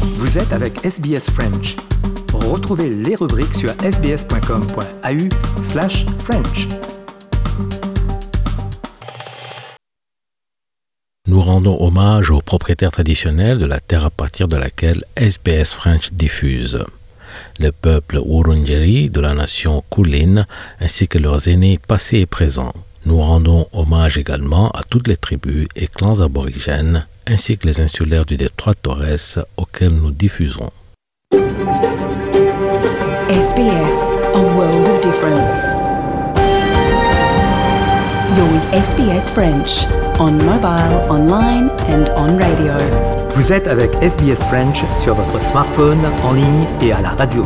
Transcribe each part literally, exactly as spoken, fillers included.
Vous êtes avec S B S French. Retrouvez les rubriques sur sbs.com.au slash French. Nous rendons hommage aux propriétaires traditionnels de la terre à partir de laquelle S B S French diffuse. Le peuple Wurundjeri de la nation Kulin ainsi que leurs aînés passés et présents. Nous rendons hommage également à toutes les tribus et clans aborigènes ainsi que les insulaires du détroit Torres auxquels nous diffusons. S B S, a world of difference. You're with S B S French, on mobile, online and on radio. Vous êtes avec S B S French sur votre smartphone, en ligne et à la radio.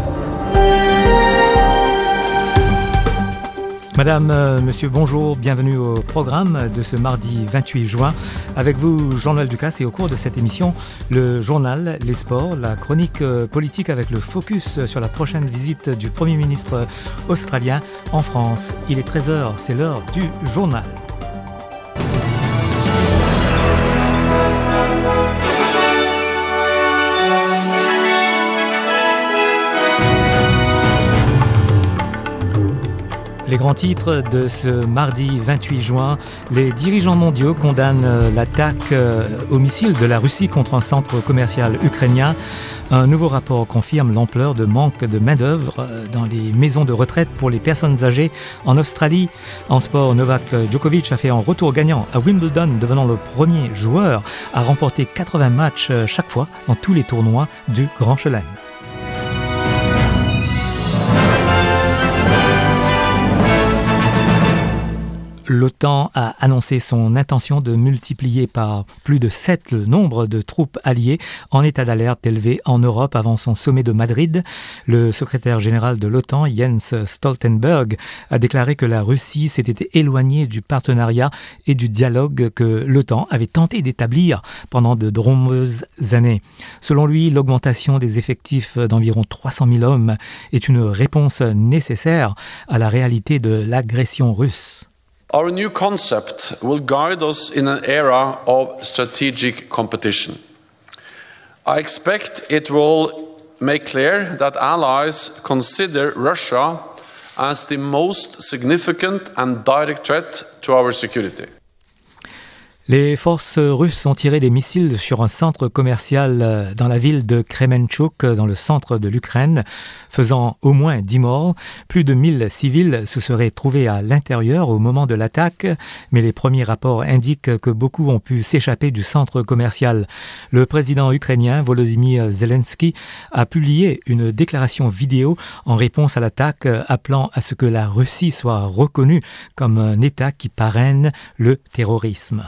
Madame, euh, monsieur, bonjour, bienvenue au programme de ce mardi vingt-huit juin. Avec vous, Jean-Noël Ducasse, et au cours de cette émission, le journal, les sports, la chronique euh, politique avec le focus sur la prochaine visite du Premier ministre australien en France. Il est treize heures, c'est l'heure du journal. Les grands titres de ce mardi vingt-huit juin, les dirigeants mondiaux condamnent l'attaque au missile de la Russie contre un centre commercial ukrainien. Un nouveau rapport confirme l'ampleur de manque de main-d'œuvre dans les maisons de retraite pour les personnes âgées en Australie. En sport, Novak Djokovic a fait un retour gagnant à Wimbledon, devenant le premier joueur à remporter quatre-vingts matchs chaque fois dans tous les tournois du Grand Chelem. L'OTAN a annoncé son intention de multiplier par plus de sept le nombre de troupes alliées en état d'alerte élevé en Europe avant son sommet de Madrid. Le secrétaire général de l'OTAN, Jens Stoltenberg, a déclaré que la Russie s'était éloignée du partenariat et du dialogue que l'OTAN avait tenté d'établir pendant de nombreuses années. Selon lui, l'augmentation des effectifs d'environ trois cent mille hommes est une réponse nécessaire à la réalité de l'agression russe. Our new concept will guide us in an era of strategic competition. I expect it will make clear that allies consider Russia as the most significant and direct threat to our security. Les forces russes ont tiré des missiles sur un centre commercial dans la ville de Kremenchuk, dans le centre de l'Ukraine, faisant au moins dix morts. Plus de mille civils se seraient trouvés à l'intérieur au moment de l'attaque, mais les premiers rapports indiquent que beaucoup ont pu s'échapper du centre commercial. Le président ukrainien Volodymyr Zelensky a publié une déclaration vidéo en réponse à l'attaque, appelant à ce que la Russie soit reconnue comme un État qui parraine le terrorisme.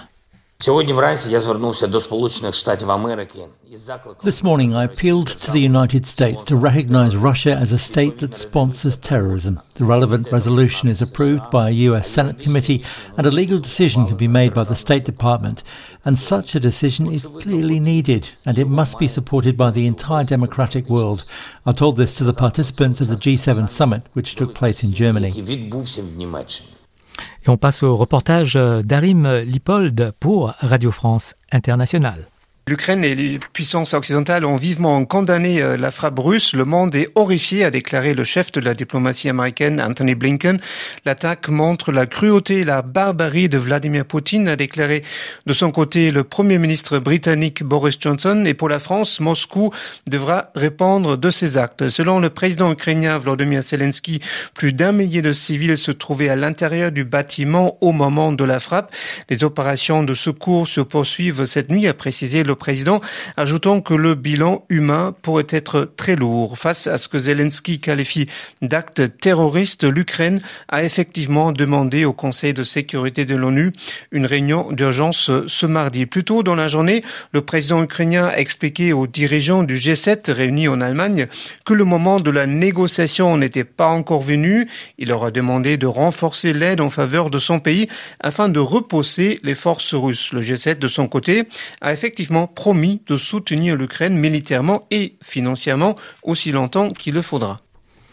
This morning I appealed to the United States to recognize Russia as a state that sponsors terrorism. The relevant resolution is approved by a U S Senate committee and a legal decision can be made by the State Department. And such a decision is clearly needed and it must be supported by the entire democratic world. I told this to the participants of the G seven summit which took place in Germany. Et on passe au reportage d'Arim Lipold pour Radio France Internationale. L'Ukraine et les puissances occidentales ont vivement condamné la frappe russe. Le monde est horrifié, a déclaré le chef de la diplomatie américaine, Anthony Blinken. L'attaque montre la cruauté et la barbarie de Vladimir Poutine, a déclaré de son côté le premier ministre britannique Boris Johnson. Et pour la France, Moscou devra répondre de ses actes. Selon le président ukrainien Volodymyr Zelensky, plus d'un millier de civils se trouvaient à l'intérieur du bâtiment au moment de la frappe. Les opérations de secours se poursuivent cette nuit, a précisé le président, ajoutant que le bilan humain pourrait être très lourd. Face à ce que Zelensky qualifie d'acte terroriste, l'Ukraine a effectivement demandé au Conseil de sécurité de l'ONU une réunion d'urgence ce mardi. Plus tôt dans la journée, le président ukrainien a expliqué aux dirigeants du G sept réunis en Allemagne que le moment de la négociation n'était pas encore venu. Il leur a demandé de renforcer l'aide en faveur de son pays afin de repousser les forces russes. Le G sept, de son côté, a effectivement promis de soutenir l'Ukraine militairement et financièrement aussi longtemps qu'il le faudra.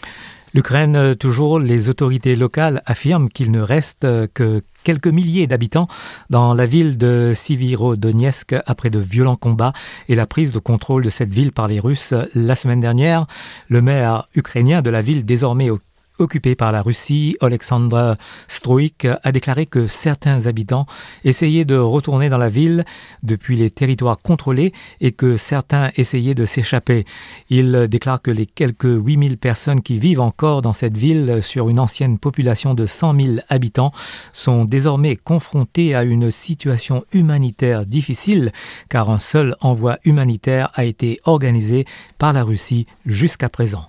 L'Ukraine, toujours, les autorités locales affirment qu'il ne reste que quelques milliers d'habitants dans la ville de Sivirodonetsk après de violents combats et la prise de contrôle de cette ville par les Russes la semaine dernière. Le maire ukrainien de la ville, désormais occupée par la Russie, Oleksandr Stroïk, a déclaré que certains habitants essayaient de retourner dans la ville depuis les territoires contrôlés et que certains essayaient de s'échapper. Il déclare que les quelques huit mille personnes qui vivent encore dans cette ville sur une ancienne population de cent mille habitants sont désormais confrontées à une situation humanitaire difficile car un seul envoi humanitaire a été organisé par la Russie jusqu'à présent.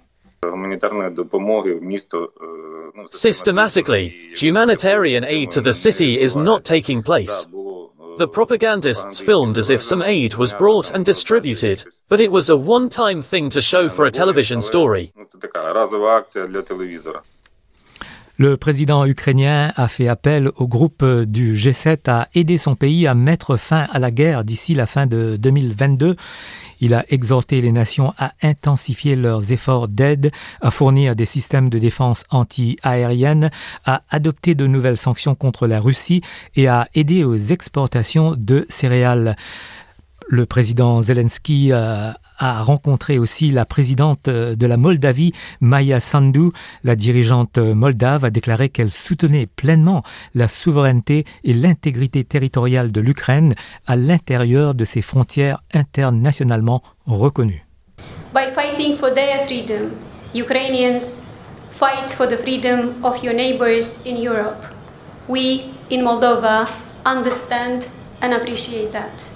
Systematically, humanitarian aid to the city is not taking place. The propagandists filmed as if some aid was brought and distributed, but it was a one-time thing to show for a television story. Le président ukrainien a fait appel au groupe du G sept à aider son pays à mettre fin à la guerre d'ici la fin de deux mille vingt-deux. Il a exhorté les nations à intensifier leurs efforts d'aide, à fournir des systèmes de défense anti-aérienne, à adopter de nouvelles sanctions contre la Russie et à aider aux exportations de céréales. Le président Zelensky euh, a rencontré aussi la présidente de la Moldavie, Maya Sandu. La dirigeante moldave a déclaré qu'elle soutenait pleinement la souveraineté et l'intégrité territoriale de l'Ukraine à l'intérieur de ses frontières internationalement reconnues. By fighting for their freedom, Ukrainians fight for the freedom of your neighbors in Europe. We in Moldova understand and appreciate that.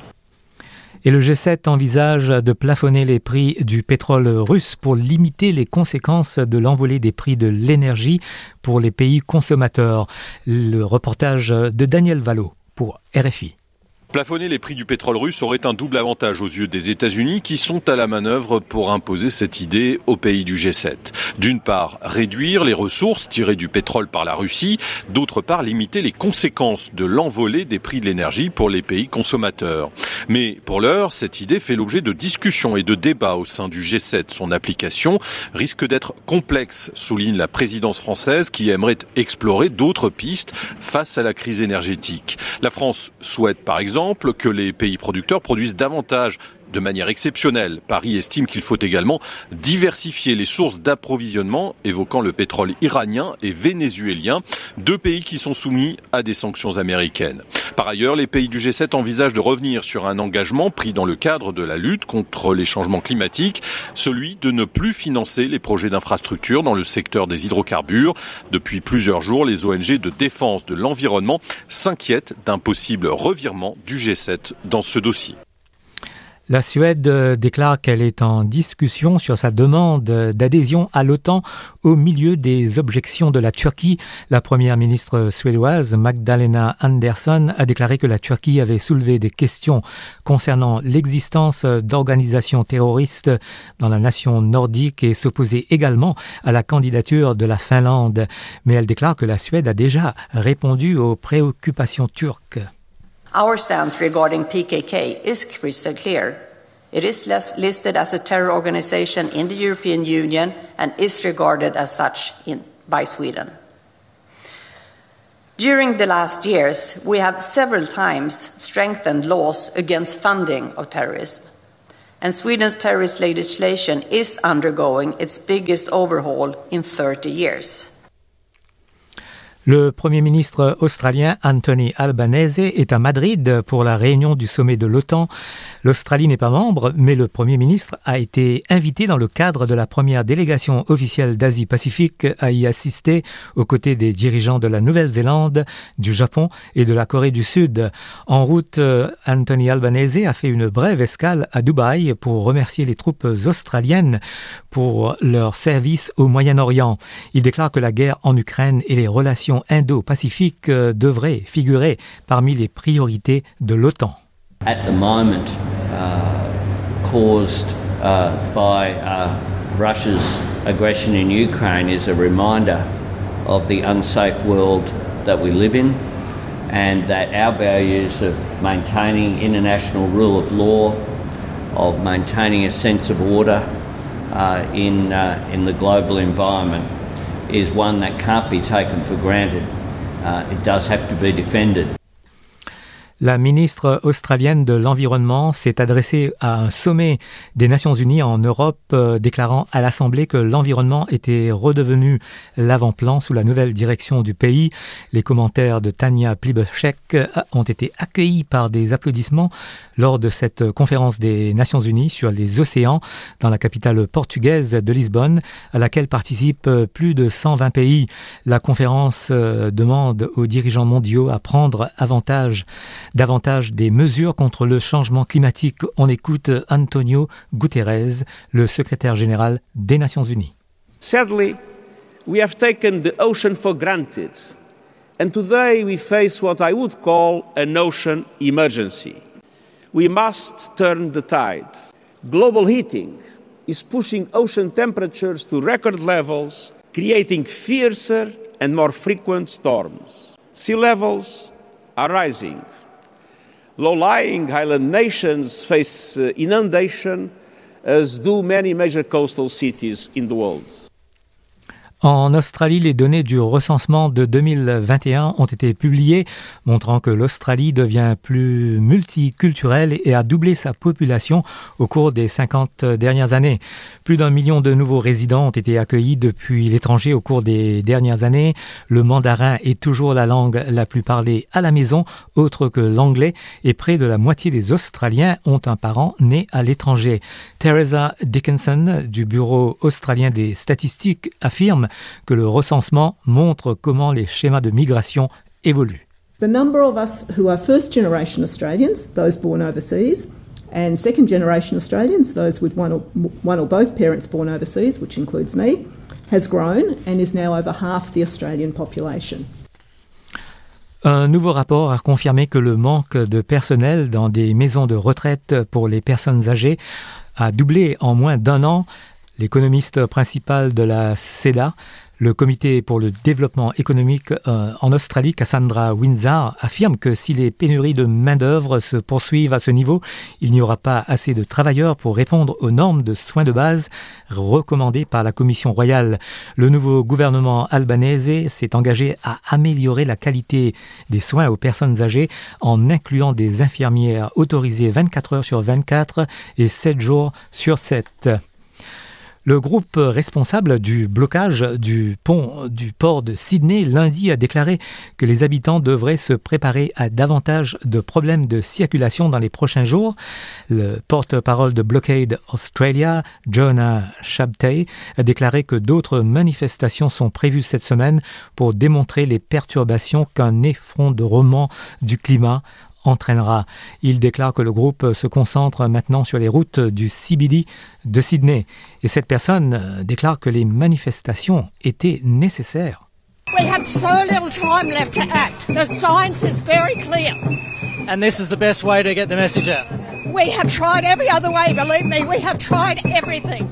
Et le G sept envisage de plafonner les prix du pétrole russe pour limiter les conséquences de l'envolée des prix de l'énergie pour les pays consommateurs. Le reportage de Daniel Vallot pour R F I. Plafonner les prix du pétrole russe aurait un double avantage aux yeux des États-Unis qui sont à la manœuvre pour imposer cette idée aux pays du G sept. D'une part, réduire les ressources tirées du pétrole par la Russie, d'autre part, limiter les conséquences de l'envolée des prix de l'énergie pour les pays consommateurs. Mais pour l'heure, cette idée fait l'objet de discussions et de débats au sein du G sept. Son application risque d'être complexe, souligne la présidence française qui aimerait explorer d'autres pistes face à la crise énergétique. La France souhaite par exemple que les pays producteurs produisent davantage de manière exceptionnelle. Paris estime qu'il faut également diversifier les sources d'approvisionnement, évoquant le pétrole iranien et vénézuélien, deux pays qui sont soumis à des sanctions américaines. Par ailleurs, les pays du G sept envisagent de revenir sur un engagement pris dans le cadre de la lutte contre les changements climatiques, celui de ne plus financer les projets d'infrastructure dans le secteur des hydrocarbures. Depuis plusieurs jours, les O N G de défense de l'environnement s'inquiètent d'un possible revirement du G sept dans ce dossier. La Suède déclare qu'elle est en discussion sur sa demande d'adhésion à l'OTAN au milieu des objections de la Turquie. La première ministre suédoise, Magdalena Andersson, a déclaré que la Turquie avait soulevé des questions concernant l'existence d'organisations terroristes dans la nation nordique et s'opposait également à la candidature de la Finlande. Mais elle déclare que la Suède a déjà répondu aux préoccupations turques. Our stance regarding P K K is crystal clear. It is listed as a terror organization in the European Union and is regarded as such in, by Sweden. During the last years, we have several times strengthened laws against funding of terrorism. And Sweden's terrorist legislation is undergoing its biggest overhaul in thirty years. Le Premier ministre australien Anthony Albanese est à Madrid pour la réunion du sommet de l'OTAN. L'Australie n'est pas membre, mais le Premier ministre a été invité dans le cadre de la première délégation officielle d'Asie-Pacifique à y assister aux côtés des dirigeants de la Nouvelle-Zélande, du Japon et de la Corée du Sud. En route, Anthony Albanese a fait une brève escale à Dubaï pour remercier les troupes australiennes pour leur service au Moyen-Orient. Il déclare que la guerre en Ukraine et les relations indo-pacifique devrait figurer parmi les priorités de l'OTAN. At the moment, uh, caused uh, by uh, Russia's aggression in Ukraine is a reminder of the unsafe world that we live in and that our values of maintaining international rule of law, of maintaining a sense of order uh, in, uh, in the global environment is one that can't be taken for granted. Uh, it does have to be defended. La ministre australienne de l'Environnement s'est adressée à un sommet des Nations Unies en Europe, euh, déclarant à l'Assemblée que l'environnement était redevenu l'avant-plan sous la nouvelle direction du pays. Les commentaires de Tanja Plibersek ont été accueillis par des applaudissements lors de cette conférence des Nations Unies sur les océans dans la capitale portugaise de Lisbonne, à laquelle participent plus de cent vingt pays. La conférence euh, demande aux dirigeants mondiaux à prendre avantage davantage des mesures contre le changement climatique. On écoute Antonio Guterres, le secrétaire général des Nations Unies. Sadly, we have taken the ocean for granted, and today we face what I would call an ocean emergency. We must turn the tide. Global heating is pushing ocean temperatures to record levels, creating fiercer and more frequent storms. Sea levels are rising. Low-lying island nations face uh, inundation, as do many major coastal cities in the world. En Australie, les données du recensement de deux mille vingt et un ont été publiées, montrant que l'Australie devient plus multiculturelle et a doublé sa population au cours des cinquante dernières années. Plus d'un million de nouveaux résidents ont été accueillis depuis l'étranger au cours des dernières années. Le mandarin est toujours la langue la plus parlée à la maison, autre que l'anglais, et près de la moitié des Australiens ont un parent né à l'étranger. Teresa Dickinson, du Bureau australien des statistiques, affirme que le recensement montre comment les schémas de migration évoluent. The number of us who are first-generation Australians, those born overseas, and second-generation Australians, those with one or, one or both parents born overseas, which includes me, has grown and is now over half the Australian population. Un nouveau rapport a confirmé que le manque de personnel dans des maisons de retraite pour les personnes âgées a doublé en moins d'un an. L'économiste principal de la C E D A, le Comité pour le développement économique euh, en Australie, Cassandra Windsor, affirme que si les pénuries de main-d'œuvre se poursuivent à ce niveau, il n'y aura pas assez de travailleurs pour répondre aux normes de soins de base recommandées par la Commission royale. Le nouveau gouvernement albanais s'est engagé à améliorer la qualité des soins aux personnes âgées en incluant des infirmières autorisées vingt-quatre heures sur vingt-quatre et sept jours sur sept. Le groupe responsable du blocage du pont du port de Sydney lundi a déclaré que les habitants devraient se préparer à davantage de problèmes de circulation dans les prochains jours. Le porte-parole de Blockade Australia, Jonah Shabtay, a déclaré que d'autres manifestations sont prévues cette semaine pour démontrer les perturbations qu'un effondrement du climat entraînera. Il déclare que le groupe se concentre maintenant sur les routes du C B D de Sydney. Et cette personne déclare que les manifestations étaient nécessaires. We have so little time left to act. The science is very clear. And this is the best way to get the message out. We have tried every other way, believe me. We have tried everything.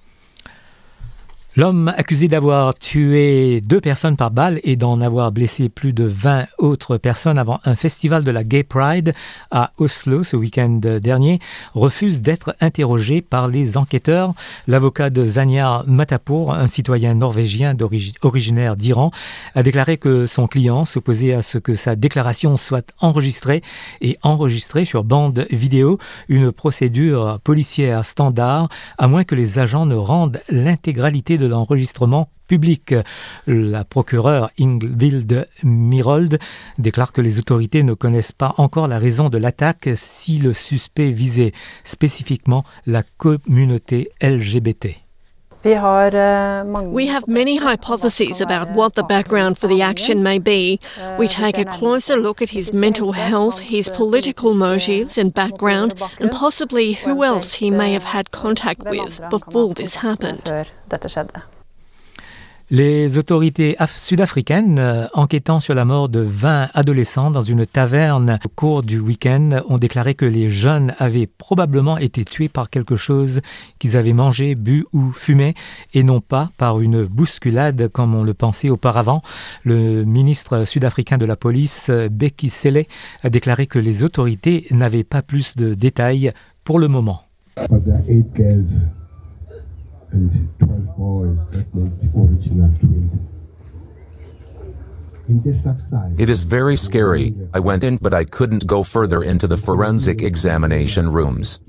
L'homme accusé d'avoir tué deux personnes par balle et d'en avoir blessé plus de vingt autres personnes avant un festival de la Gay Pride à Oslo ce week-end dernier refuse d'être interrogé par les enquêteurs. L'avocat de Zanyar Matapour, un citoyen norvégien d'origi- originaire d'Iran, a déclaré que son client s'opposait à ce que sa déclaration soit enregistrée et enregistrée sur bande vidéo, une procédure policière standard, à moins que les agents ne rendent l'intégralité de l'enregistrement public. La procureure Ingvild Mirold déclare que les autorités ne connaissent pas encore la raison de l'attaque si le suspect visait spécifiquement la communauté L G B T. We have many hypotheses about what the background for the action may be. We take a closer look at his mental health, his political motives and background, and possibly who else he may have had contact with before this happened. Les autorités af- sud-africaines, euh, enquêtant sur la mort de vingt adolescents dans une taverne au cours du week-end, ont déclaré que les jeunes avaient probablement été tués par quelque chose qu'ils avaient mangé, bu ou fumé, et non pas par une bousculade comme on le pensait auparavant. Le ministre sud-africain de la police, Bheki Cele, a déclaré que les autorités n'avaient pas plus de détails pour le moment. But there are eight girls and twelve boys that make the original twenty. It is very scary. I went in, but I couldn't go further into the forensic examination rooms.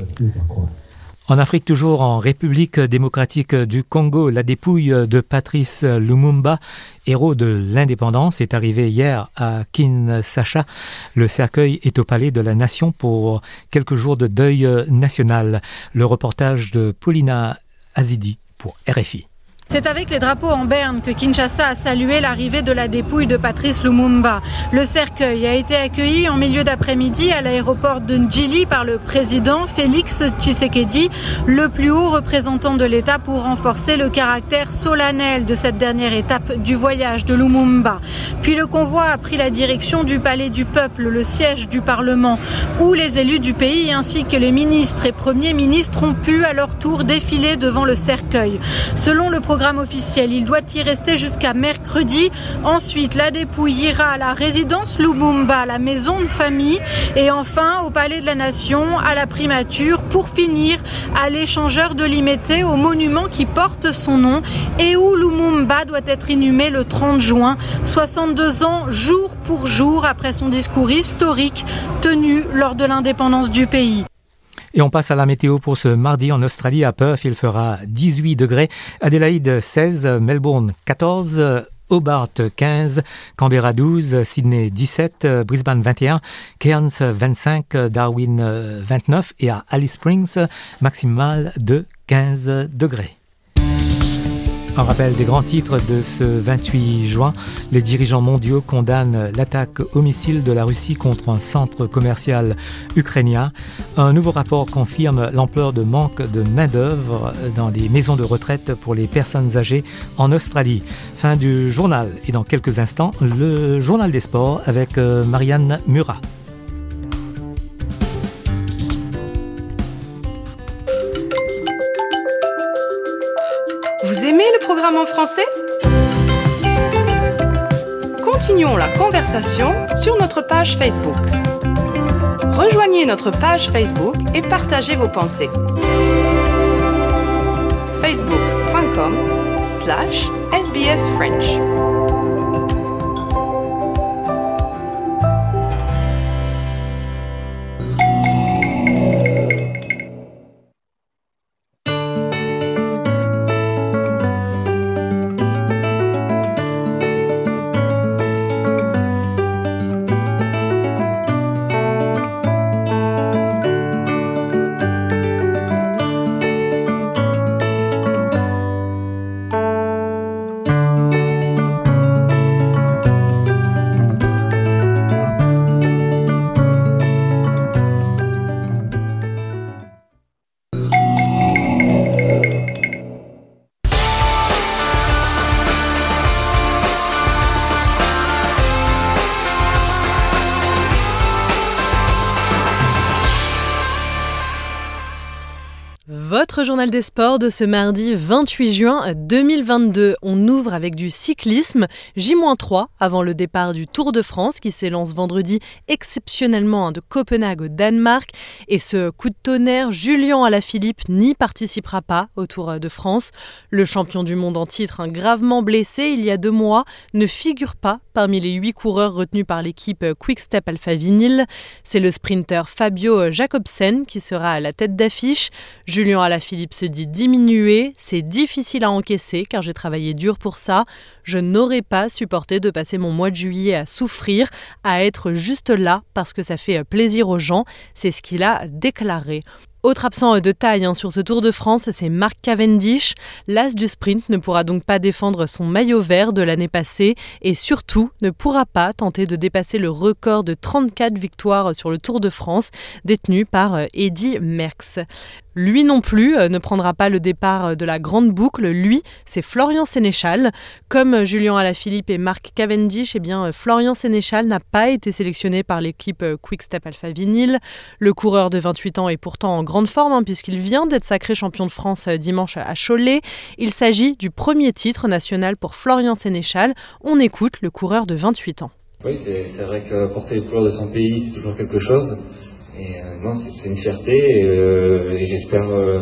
En Afrique, toujours en République démocratique du Congo, la dépouille de Patrice Lumumba, héros de l'indépendance, est arrivée hier à Kinshasa. Le cercueil est au Palais de la Nation pour quelques jours de deuil national. Le reportage de Paulina Azidi pour R F I. C'est avec les drapeaux en berne que Kinshasa a salué l'arrivée de la dépouille de Patrice Lumumba. Le cercueil a été accueilli en milieu d'après-midi à l'aéroport de Ndjili par le président Félix Tshisekedi, le plus haut représentant de l'État, pour renforcer le caractère solennel de cette dernière étape du voyage de Lumumba. Puis le convoi a pris la direction du Palais du Peuple, le siège du Parlement, où les élus du pays ainsi que les ministres et premiers ministres ont pu à leur tour défiler devant le cercueil. Selon le programme officiel, il doit y rester jusqu'à mercredi. Ensuite, la dépouille ira à la résidence Lumumba, la maison de famille, et enfin au Palais de la Nation, à la primature, pour finir à l'échangeur de Limete, au monument qui porte son nom et où Lumumba doit être inhumé le trente juin, soixante-deux ans jour pour jour après son discours historique tenu lors de l'indépendance du pays. Et on passe à la météo pour ce mardi en Australie. À Perth, il fera dix-huit degrés. Adélaïde seize, Melbourne quatorze, Hobart quinze, Canberra douze, Sydney dix-sept, Brisbane vingt et un, Cairns vingt-cinq, Darwin vingt-neuf et à Alice Springs, maximal de quinze degrés. Un rappel des grands titres de ce vingt-huit juin. Les dirigeants mondiaux condamnent l'attaque au missile de la Russie contre un centre commercial ukrainien. Un nouveau rapport confirme l'ampleur de manque de main-d'œuvre dans les maisons de retraite pour les personnes âgées en Australie. Fin du journal. Et dans quelques instants, le journal des sports avec Marianne Murat. Vous aimez le programme en français ? Continuons la conversation sur notre page Facebook. Rejoignez notre page Facebook et partagez vos pensées. facebook.com slash SBS French. Votre journal des sports de ce mardi vingt-huit juin deux mille vingt-deux. On ouvre avec du cyclisme, J moins trois avant le départ du Tour de France qui s'élance vendredi exceptionnellement de Copenhague au Danemark. Et ce coup de tonnerre, Julian Alaphilippe n'y participera pas au Tour de France. Le champion du monde en titre, gravement blessé il y a deux mois, ne figure pas parmi les huit coureurs retenus par l'équipe Quick-Step Alpha Vinyl. C'est le sprinter Fabio Jacobsen qui sera à la tête d'affiche. Julian Alaphilippe se dit diminué, c'est difficile à encaisser car j'ai travaillé dur pour ça. Je n'aurais pas supporté de passer mon mois de juillet à souffrir, à être juste là parce que ça fait plaisir aux gens. C'est ce qu'il a déclaré. Autre absent de taille hein, sur ce Tour de France, c'est Mark Cavendish. L'as du sprint ne pourra donc pas défendre son maillot vert de l'année passée et surtout ne pourra pas tenter de dépasser le record de trente-quatre victoires sur le Tour de France détenu par Eddy Merckx. Lui non plus ne prendra pas le départ de la grande boucle. Lui, c'est Florian Sénéchal. Comme Julian Alaphilippe et Mark Cavendish, eh bien, Florian Sénéchal n'a pas été sélectionné par l'équipe Quick-Step Alpha Vinyl. Le coureur de vingt-huit ans est pourtant en grande forme hein, puisqu'il vient d'être sacré champion de France dimanche à Cholet. Il s'agit du premier titre national pour Florian Sénéchal. On écoute le coureur de vingt-huit ans. Oui, c'est, c'est vrai que porter les couleurs de son pays, c'est toujours quelque chose. Et euh, non, c'est, c'est une fierté et, euh, et j'espère euh,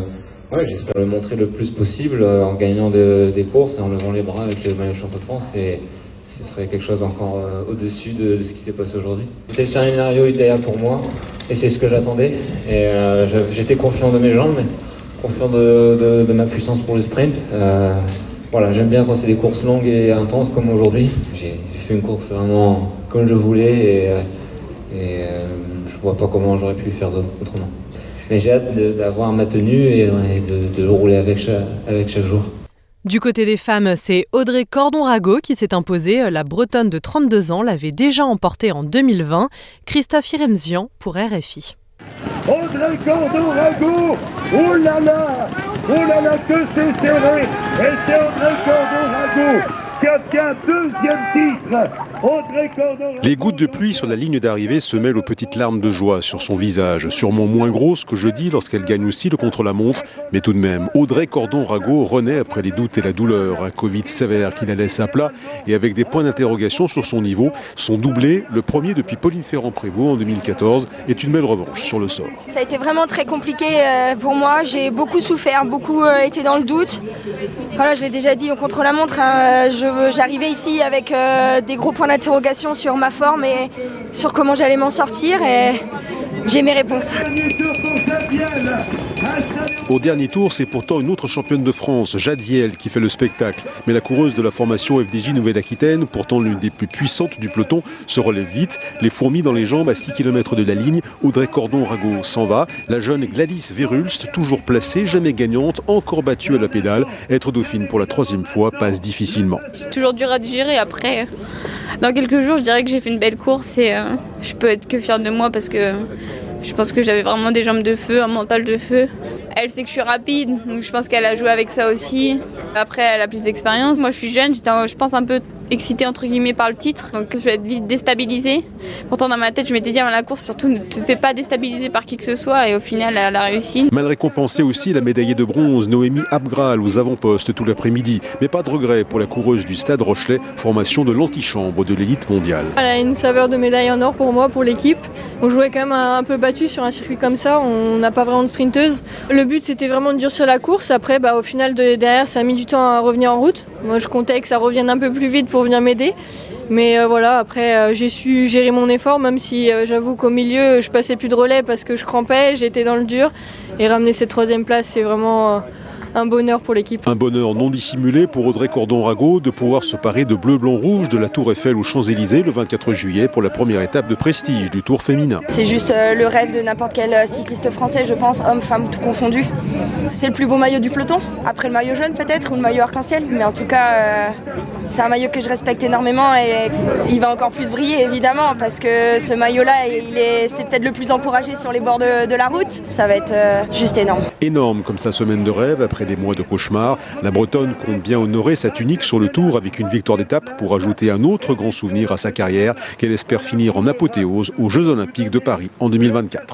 Ouais, j'espère le montrer le plus possible euh, en gagnant de, des courses et en levant les bras avec le maillot champion de France. Et ce serait quelque chose encore euh, au-dessus de, de ce qui s'est passé aujourd'hui. C'était le scénario idéal pour moi et c'est ce que j'attendais. Et euh, j'étais confiant de mes jambes, mais confiant de, de, de ma puissance pour le sprint. Euh, voilà, j'aime bien quand c'est des courses longues et intenses comme aujourd'hui. J'ai fait une course vraiment comme je voulais et, et euh, je vois pas comment j'aurais pu faire autrement. Mais j'ai hâte de, d'avoir ma tenue et, et de, de rouler avec chaque, avec chaque jour. Du côté des femmes, c'est Audrey Cordon-Rago qui s'est imposée. La Bretonne de trente-deux ans l'avait déjà emportée en deux mille vingt. Christophe Iremzian pour R F I. Audrey Cordon-Rago, oh là là, oh là là, que c'est serré. Et c'est Audrey Cordon-Rago qui obtient deuxième titre. Audrey Cordon-Rago. Les gouttes de pluie sur la ligne d'arrivée se mêlent aux petites larmes de joie sur son visage, sûrement moins grosses que jeudi lorsqu'elle gagne aussi le contre-la-montre, mais tout de même, Audrey Cordon-Rago renaît après les doutes et la douleur, un Covid sévère qui la laisse à plat et avec des points d'interrogation sur son niveau. Son doublé, le premier depuis Pauline Ferrand-Prévot en deux mille quatorze, est une belle revanche sur le sort. Ça a été vraiment très compliqué pour moi, j'ai beaucoup souffert, beaucoup été dans le doute. Voilà, je l'ai déjà dit au contre-la-montre, hein, je J'arrivais ici avec euh, des gros points d'interrogation sur ma forme et sur comment j'allais m'en sortir et j'ai mes réponses. Au dernier tour, c'est pourtant une autre championne de France, Jade Viel, qui fait le spectacle. Mais la coureuse de la formation F D J Nouvelle-Aquitaine, pourtant l'une des plus puissantes du peloton, se relève vite. Les fourmis dans les jambes à six kilomètres de la ligne. Audrey Cordon-Rago s'en va. La jeune Gladys Verhulst, toujours placée, jamais gagnante, encore battue à la pédale. Être dauphine pour la troisième fois passe difficilement. C'est toujours dur à digérer. Après, dans quelques jours, je dirais que j'ai fait une belle course et euh, je peux être que fière de moi parce que je pense que j'avais vraiment des jambes de feu, un mental de feu. Elle sait que je suis rapide, donc je pense qu'elle a joué avec ça aussi. Après, elle a plus d'expérience. Moi, je suis jeune, j'étais, je pense, un peu excitée entre guillemets par le titre, donc je vais être vite déstabilisée. Pourtant, dans ma tête, je m'étais dit, à la course, surtout, ne te fais pas déstabiliser par qui que ce soit, et au final, elle a réussi. Mal récompensée aussi, la médaillée de bronze, Noémie Abgral, aux avant-postes tout l'après-midi. Mais pas de regret pour la coureuse du Stade Rochelet, formation de l'antichambre de l'élite mondiale. Elle a une saveur de médaille en or pour moi, pour l'équipe. On jouait quand même un peu battu sur un circuit comme ça, on n'a pas vraiment de sprinteuse. Le but, c'était vraiment de durcir la course. Après, bah, au final, de, derrière, ça a mis du temps à revenir en route. Moi, je comptais que ça revienne un peu plus vite pour venir m'aider. Mais euh, voilà, après, euh, j'ai su gérer mon effort, même si euh, j'avoue qu'au milieu, je passais plus de relais parce que je crampais, j'étais dans le dur. Et ramener cette troisième place, c'est vraiment euh, un bonheur pour l'équipe. Un bonheur non dissimulé pour Audrey Cordon-Rago de pouvoir se parer de bleu, blanc, rouge de la Tour Eiffel aux Champs-Élysées le vingt-quatre juillet pour la première étape de prestige du Tour féminin. C'est juste euh, le rêve de n'importe quel cycliste français, je pense, homme, femme, tout confondu. C'est le plus beau maillot du peloton, après le maillot jaune peut-être, ou le maillot arc-en-ciel, mais en tout cas, euh, c'est un maillot que je respecte énormément et il va encore plus briller évidemment, parce que ce maillot-là, il est, c'est peut-être le plus encouragé sur les bords de, de la route. Ça va être euh, juste énorme. Énorme comme sa semaine de rêve après des mois de cauchemar. La Bretonne compte bien honorer sa tunique sur le Tour avec une victoire d'étape pour ajouter un autre grand souvenir à sa carrière qu'elle espère finir en apothéose aux Jeux Olympiques de Paris en deux mille vingt-quatre.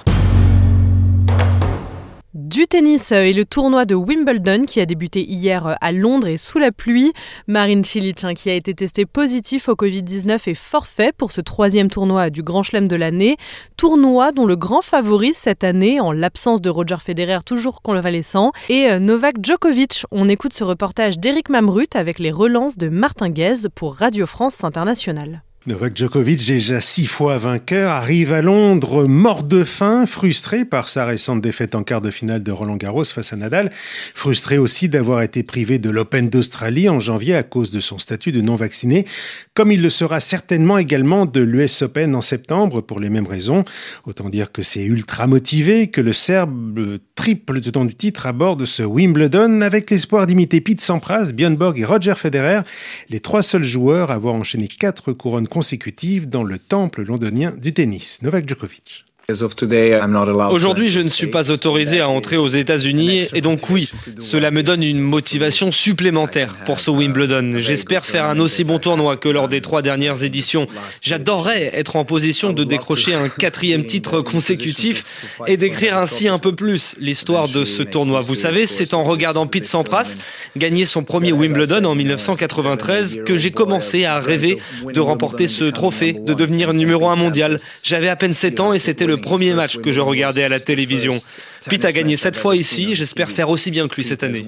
Du tennis et le tournoi de Wimbledon qui a débuté hier à Londres et sous la pluie. Marin Cilic, hein, qui a été testé positif au covid dix-neuf, est forfait pour ce troisième tournoi du Grand Chelem de l'année. Tournoi dont le grand favori cette année, en l'absence de Roger Federer toujours convalescent, et Novak Djokovic. On écoute ce reportage d'Éric Mamrut avec les relances de Martin Guez pour Radio France Internationale. Novak Djokovic, déjà six fois vainqueur, arrive à Londres mort de faim, frustré par sa récente défaite en quart de finale de Roland-Garros face à Nadal, frustré aussi d'avoir été privé de l'Open d'Australie en janvier à cause de son statut de non-vacciné, comme il le sera certainement également de l'U S Open en septembre pour les mêmes raisons. Autant dire que c'est ultra motivé, que le Serbe triple tenant du titre aborde ce Wimbledon avec l'espoir d'imiter Pete Sampras, Björn Borg et Roger Federer, les trois seuls joueurs à avoir enchaîné quatre couronnes consécutive dans le temple londonien du tennis. Novak Djokovic. Aujourd'hui, je ne suis pas autorisé à entrer aux États-Unis et donc oui, cela me donne une motivation supplémentaire pour ce Wimbledon. J'espère faire un aussi bon tournoi que lors des trois dernières éditions. J'adorerais être en position de décrocher un quatrième titre consécutif et d'écrire ainsi un peu plus l'histoire de ce tournoi. Vous savez, c'est en regardant Pete Sampras gagner son premier Wimbledon en dix-neuf cent quatre-vingt-treize que j'ai commencé à rêver de remporter ce trophée, de devenir numéro un mondial. J'avais à peine sept ans et c'était le le premier match que je regardais à la télévision. Pete a gagné sept fois ici, j'espère faire aussi bien que lui cette année.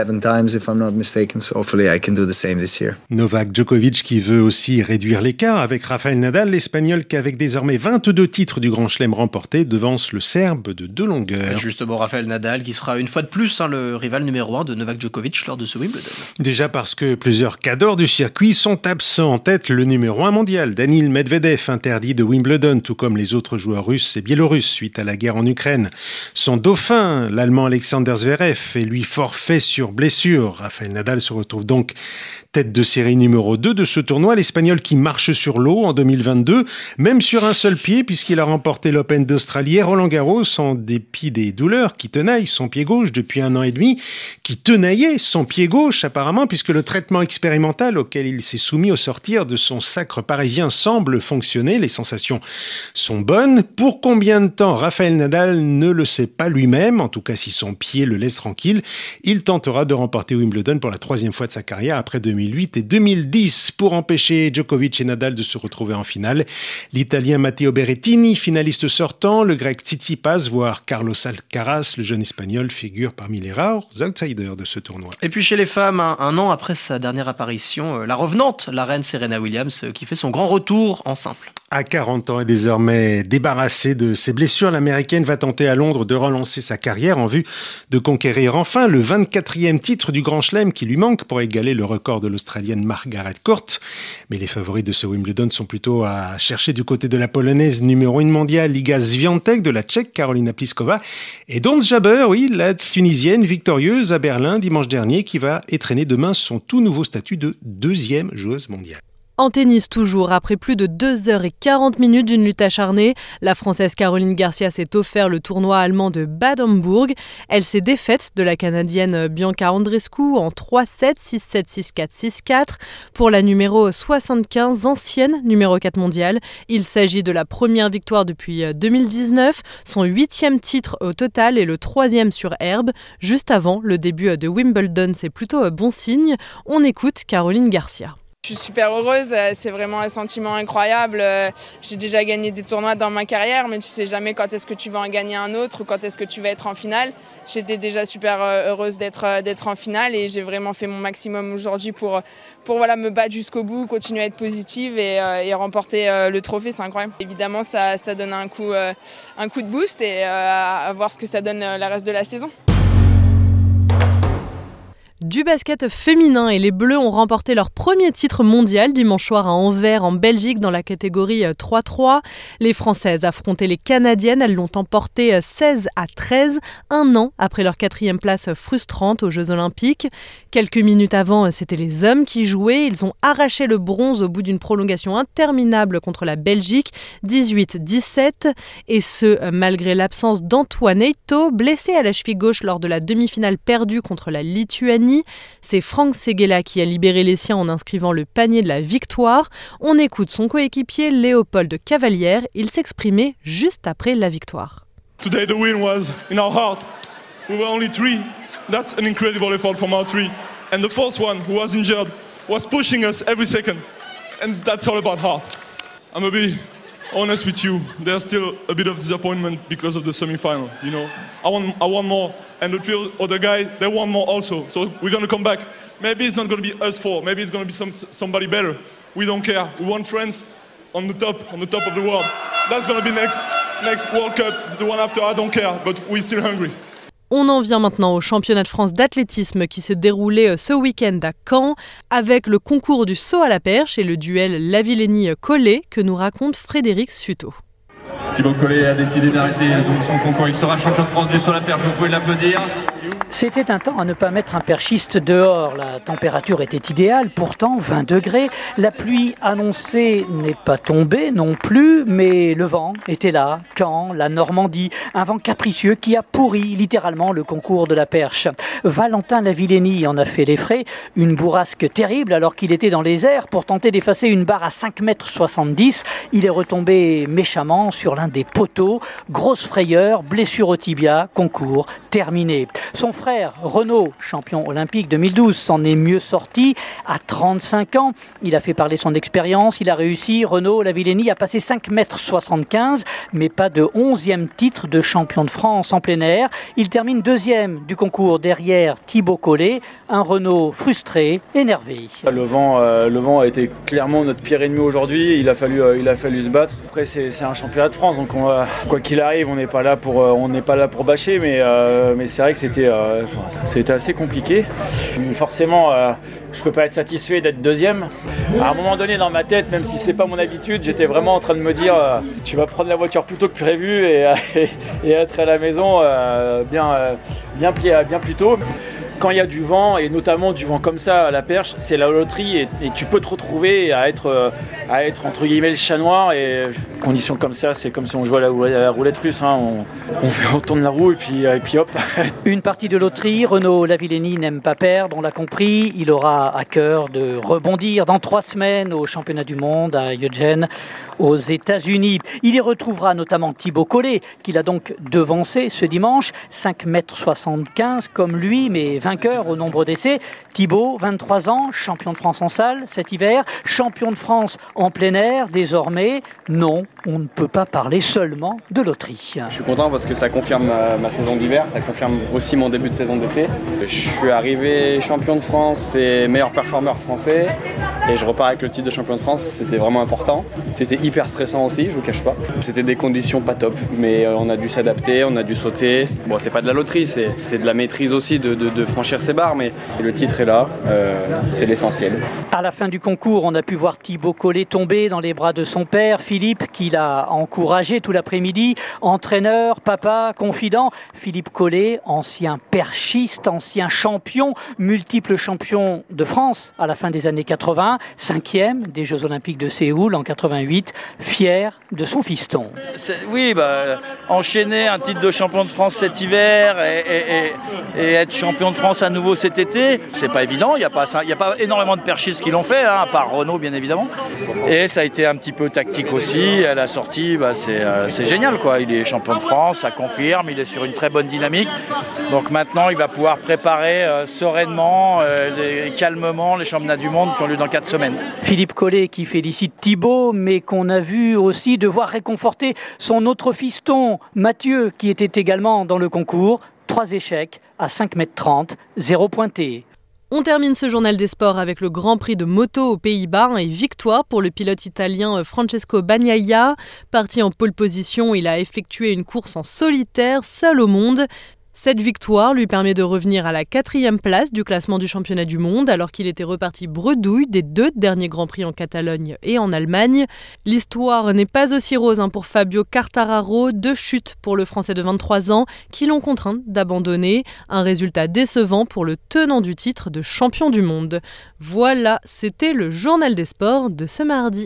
Novak Djokovic qui veut aussi réduire l'écart avec Rafael Nadal, l'Espagnol qui avec désormais vingt-deux titres du Grand Chelem remportés devance le Serbe de deux longueurs. Justement, Rafael Nadal qui sera une fois de plus hein, le rival numéro un de Novak Djokovic lors de ce Wimbledon. Déjà parce que plusieurs cadors du circuit sont absents. En tête, le numéro un mondial, Daniil Medvedev, interdit de Wimbledon, tout comme les autres joueurs russes et biélorusses suite à la guerre en Ukraine. Son dauphin, l'Allemand Alexander Zverev, est lui forfait sur blessure. Rafael Nadal se retrouve donc tête de série numéro deux de ce tournoi. L'Espagnol qui marche sur l'eau en deux mille vingt-deux, même sur un seul pied puisqu'il a remporté l'Open d'Australie et Roland Garros en dépit des douleurs qui tenaillent son pied gauche depuis un an et demi, qui tenaillaient son pied gauche apparemment puisque le traitement expérimental auquel il s'est soumis au sortir de son sacre parisien semble fonctionner. Les sensations sont bonnes. Pour combien de temps Rafael Nadal ne le sait pas lui-même, en tout cas si son pied le laisse tranquille. Il tentera de remporter Wimbledon pour la troisième fois de sa carrière après deux mille huit et deux mille dix pour empêcher Djokovic et Nadal de se retrouver en finale. L'Italien Matteo Berrettini, finaliste sortant, le Grec Tsitsipas, voire Carlos Alcaraz, le jeune Espagnol, figure parmi les rares outsiders de ce tournoi. Et puis chez les femmes, un, un an après sa dernière apparition, euh, la revenante, la reine Serena Williams, euh, qui fait son grand retour en simple. À quarante ans et désormais débarrassée de ses blessures, l'Américaine va tenter à Londres de relancer sa carrière en vue de conquérir enfin le vingt-quatrième titre du Grand Chelem qui lui manque pour égaler le record de l'Australienne Margaret Court. Mais les favoris de ce Wimbledon sont plutôt à chercher du côté de la Polonaise numéro un mondiale Iga Swiatek, de la Tchèque Karolina Pliskova et d'Ons Jabeur, oui, la Tunisienne victorieuse à Berlin dimanche dernier qui va étrenner demain son tout nouveau statut de deuxième joueuse mondiale. En tennis toujours, après plus de deux heures quarante minutes d'une lutte acharnée, la Française Caroline Garcia s'est offert le tournoi allemand de Bad Homburg. Elle s'est défaite de la Canadienne Bianca Andreescu en trois sept, six sept, six quatre, six quatre. Pour la numéro soixante-quinze, ancienne numéro quatre mondiale, il s'agit de la première victoire depuis deux mille dix-neuf, son huitième titre au total et le troisième sur herbe. Juste avant le début de Wimbledon, c'est plutôt bon signe. On écoute Caroline Garcia. Je suis super heureuse, c'est vraiment un sentiment incroyable. J'ai déjà gagné des tournois dans ma carrière, mais tu sais jamais quand est-ce que tu vas en gagner un autre ou quand est-ce que tu vas être en finale. J'étais déjà super heureuse d'être, d'être en finale et j'ai vraiment fait mon maximum aujourd'hui pour, pour voilà, me battre jusqu'au bout, continuer à être positive et, et remporter le trophée, c'est incroyable. Évidemment, ça, ça donne un coup, un coup de boost et à voir ce que ça donne le reste de la saison. Du basket féminin et les Bleus ont remporté leur premier titre mondial dimanche soir à Anvers en Belgique dans la catégorie trois trois. Les Françaises affrontaient les Canadiennes, elles l'ont emporté seize à treize, un an après leur quatrième place frustrante aux Jeux Olympiques. Quelques minutes avant, c'était les hommes qui jouaient, ils ont arraché le bronze au bout d'une prolongation interminable contre la Belgique, dix-huit dix-sept, et ce malgré l'absence d'Antoine Eyto, blessé à la cheville gauche lors de la demi-finale perdue contre la Lituanie. C'est Franck Seguela qui a libéré les siens en inscrivant le panier de la victoire. On écoute son coéquipier Léopold Cavalière. Il s'exprimait juste après la victoire. Today the win was in our heart. We were only three. That's an incredible effort from our three. And the fourth one, who was injured, was pushing us every second. And that's all about heart. I'm gonna be honest with you. There's still a bit of disappointment because of the semi-final. You know, I want, I want more. And the three other guys, they want more also. So we're going to come back. Maybe it's not going to be us four. Maybe it's going to be some, somebody better. We don't care. We want friends on the top, on the top of the world. That's going to be next, next World Cup. The one after, I don't care. But we're still hungry. On en vient maintenant au championnat de France d'athlétisme qui se déroulait ce week-end à Caen avec le concours du saut à la perche et le duel Lavillenie-Collet que nous raconte Frédéric Suto. Thibaut Collet a décidé d'arrêter donc son concours. Il sera champion de France du saut à la perche. Vous pouvez l'applaudir. C'était un temps à ne pas mettre un perchiste dehors. La température était idéale, pourtant vingt degrés. La pluie annoncée n'est pas tombée non plus, mais le vent était là. Caen, la Normandie, un vent capricieux qui a pourri littéralement le concours de la perche. Valentin Lavillenie en a fait les frais. Une bourrasque terrible alors qu'il était dans les airs pour tenter d'effacer une barre à cinq mètres soixante-dix. Il est retombé méchamment sur l'un des poteaux. Grosse frayeur, blessure au tibia, concours terminé. Son frère, Renaud, champion olympique deux mille douze, s'en est mieux sorti. À trente-cinq ans, il a fait parler son expérience. Il a réussi, Renaud Lavillenie, à passer cinq mètres soixante-quinze, mais pas de onzième titre de champion de France en plein air. Il termine deuxième du concours derrière Thibaut Collet, un Renaud frustré, énervé. Le vent, euh, le vent a été clairement notre pire ennemi aujourd'hui. Il a fallu, euh, il a fallu se battre. Après, c'est, c'est un championnat de France, donc on, euh, quoi qu'il arrive, on n'est pas là pour, euh, on n'est pas là pour bâcher, mais, euh, mais c'est vrai que c'était, euh, c'était assez compliqué. Forcément, euh, je peux pas être satisfait d'être deuxième. À un moment donné, dans ma tête, même si c'est pas mon habitude, j'étais vraiment en train de me dire, euh, tu vas prendre la voiture plus tôt que prévu et, et, et être à la maison euh, bien, euh, bien, bien plus tôt. Quand il y a du vent, et notamment du vent comme ça à la perche, c'est la loterie et, et tu peux te retrouver à être, à être entre guillemets le chat noir. Et conditions comme ça, c'est comme si on jouait à la, à la roulette russe. Hein. On, on, fait, on tourne la roue et puis, et puis hop. Une partie de loterie, Renaud Lavillenie n'aime pas perdre, on l'a compris. Il aura à cœur de rebondir dans trois semaines au championnat du monde à Eugene, aux États-Unis. Il y retrouvera notamment Thibaut Collet, qu'il a donc devancé ce dimanche, cinq mètres soixante-quinze comme lui, mais vainqueur au nombre d'essais. Thibaut, vingt-trois ans, champion de France en salle cet hiver, champion de France en plein air désormais. Non, on ne peut pas parler seulement de loterie. Je suis content parce que ça confirme ma, ma saison d'hiver, ça confirme aussi mon début de saison d'été. Je suis arrivé champion de France et meilleur performeur français et je repars avec le titre de champion de France, c'était vraiment important. C'était hyper stressant aussi, je vous cache pas. C'était des conditions pas top, mais on a dû s'adapter, on a dû sauter. Bon, c'est pas de la loterie, c'est, c'est de la maîtrise aussi de, de, de franchir ses barres, mais le titre est là, euh, c'est l'essentiel. À la fin du concours, on a pu voir Thibaut Collet tomber dans les bras de son père, Philippe, qui l'a encouragé tout l'après-midi. Entraîneur, papa, confident. Philippe Collet, ancien perchiste, ancien champion, multiple champion de France à la fin des années quatre-vingts, cinquième des Jeux Olympiques de Séoul en quatre-vingt-huit, fier de son fiston. C'est, oui, bah, enchaîner un titre de champion de France cet hiver et, et, et, et être champion de France à nouveau cet été, c'est pas évident. Il n'y a pas, il y a pas énormément de perchistes qui l'ont fait, hein, à part Renaud bien évidemment. Et ça a été un petit peu tactique aussi. À la sortie, bah, c'est, euh, c'est génial, quoi. Il est champion de France, ça confirme, il est sur une très bonne dynamique. Donc maintenant, il va pouvoir préparer euh, sereinement, euh, calmement les championnats du monde qui ont lieu dans quatre semaines. Philippe Collet qui félicite Thibaut, mais qu'on a vu aussi devoir réconforter son autre fiston, Mathieu, qui était également dans le concours. Trois échecs à cinq mètres trente, zéro pointé. On termine ce journal des sports avec le Grand Prix de moto aux Pays-Bas et victoire pour le pilote italien Francesco Bagnaia. Parti en pole position, il a effectué une course en solitaire, seul au monde. Cette victoire lui permet de revenir à la quatrième place du classement du championnat du monde alors qu'il était reparti bredouille des deux derniers Grands Prix en Catalogne et en Allemagne. L'histoire n'est pas aussi rose hein, pour Fabio Quartararo, deux chutes pour le Français de vingt-trois ans qui l'ont contraint d'abandonner. Un résultat décevant pour le tenant du titre de champion du monde. Voilà, c'était le journal des sports de ce mardi.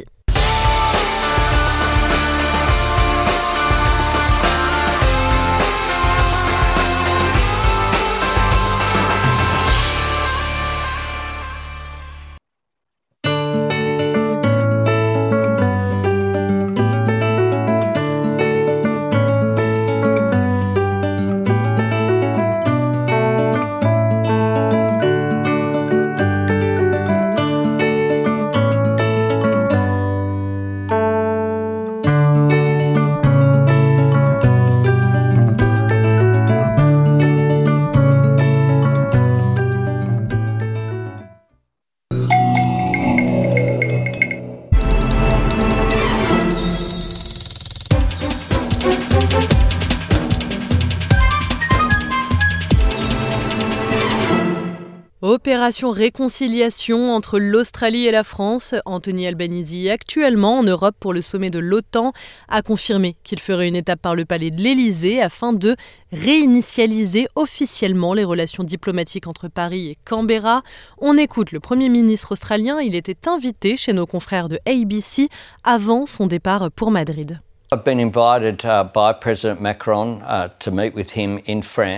Opération réconciliation entre l'Australie et la France. Anthony Albanese, actuellement en Europe pour le sommet de l'OTAN, a confirmé qu'il ferait une étape par le palais de l'Élysée afin de réinitialiser officiellement les relations diplomatiques entre Paris et Canberra. On écoute le Premier ministre australien, il était invité chez nos confrères de A B C avant son départ pour Madrid. I've been invited uh, by President Macron uh, to meet with him in France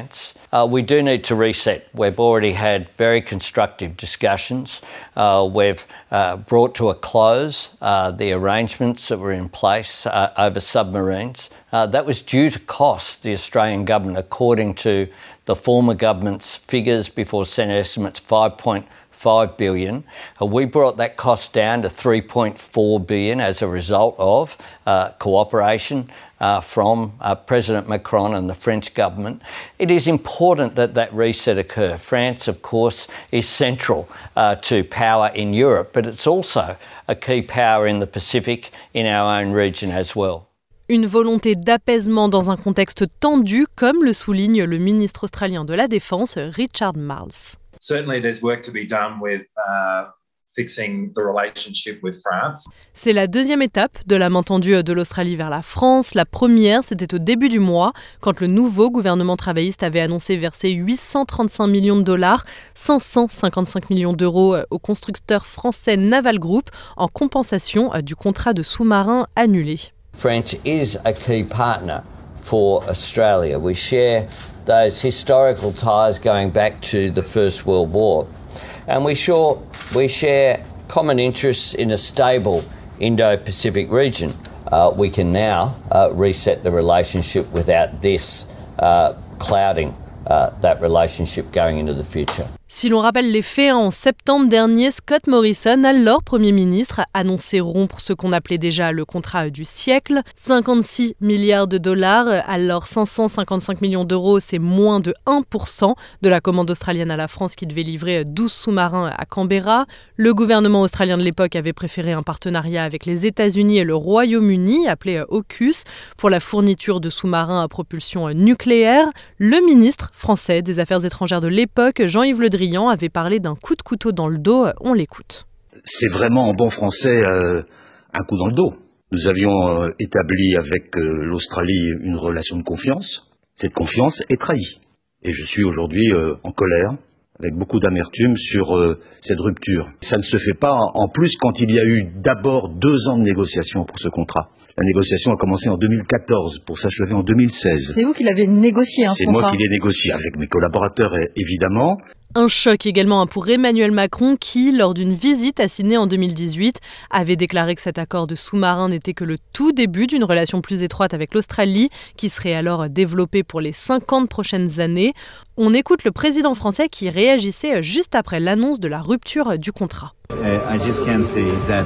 Uh, we do need to reset. We've already had very constructive discussions. Uh, we've uh, brought to a close uh, the arrangements that were in place uh, over submarines. Uh, that was due to cost the Australian government, according to the former government's figures before Senate estimates, five point five billion dollars. Uh, we brought that cost down to three point four billion dollars as a result of uh, cooperation uh, from uh, President Macron and the French government. It is important that that reset occur. France, of course, is central uh, to power in Europe, but it's also a key power in the Pacific, in our own region as well. Une volonté d'apaisement dans un contexte tendu, comme le souligne le ministre australien de la Défense, Richard Marles. Certainly there's work to be done with uh, fixing the relationship with France. C'est la deuxième étape de la main tendue de l'Australie vers la France. La première, c'était au début du mois, quand le nouveau gouvernement travailliste avait annoncé verser huit cent trente-cinq millions de dollars, cinq cent cinquante-cinq millions d'euros au constructeur français Naval Group en compensation du contrat de sous-marin annulé. France is a key partner for Australia. We share those historical ties going back to the First World War. And we share, we share common interests in a stable Indo-Pacific region. Uh, we can now uh, reset the relationship without this uh, clouding uh, that relationship going into the future. Si l'on rappelle les faits, en septembre dernier, Scott Morrison, alors Premier ministre, annonçait rompre ce qu'on appelait déjà le contrat du siècle. cinquante-six milliards de dollars, alors cinq cent cinquante-cinq millions d'euros, c'est moins de un pour cent de la commande australienne à la France qui devait livrer douze sous-marins à Canberra. Le gouvernement australien de l'époque avait préféré un partenariat avec les États-Unis et le Royaume-Uni, appelé AUKUS, pour la fourniture de sous-marins à propulsion nucléaire. Le ministre français des Affaires étrangères de l'époque, Jean-Yves Le Drian, avait parlé d'un coup de couteau dans le dos. On l'écoute. C'est vraiment en bon français euh, un coup dans le dos. Nous avions euh, établi avec euh, l'Australie une relation de confiance. Cette confiance est trahie. Et je suis aujourd'hui euh, en colère, avec beaucoup d'amertume sur euh, cette rupture. Ça ne se fait pas en plus quand il y a eu d'abord deux ans de négociations pour ce contrat. La négociation a commencé en deux mille quatorze pour s'achever en deux mille seize. C'est vous qui l'avez négocié, hein, ce contrat ? C'est moi qui l'ai négocié avec mes collaborateurs, évidemment. Un choc également pour Emmanuel Macron qui, lors d'une visite à Sydney en deux mille dix-huit, avait déclaré que cet accord de sous-marin n'était que le tout début d'une relation plus étroite avec l'Australie, qui serait alors développée pour les cinquante prochaines années. On écoute le président français qui réagissait juste après l'annonce de la rupture du contrat. Uh, I just can say that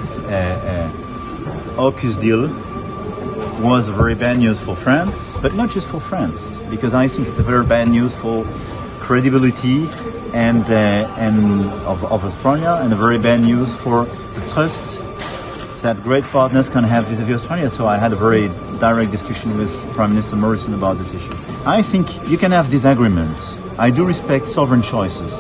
uh, uh, AUKUS deal was very bad news for France, but not just for France, because I think it's a very bad news for credibility and uh, and of, of Australia, and a very bad news for the trust that great partners can have vis-à-vis Australia. So I had a very direct discussion with Prime Minister Morrison about this issue. I think you can have disagreements. I do respect sovereign choices,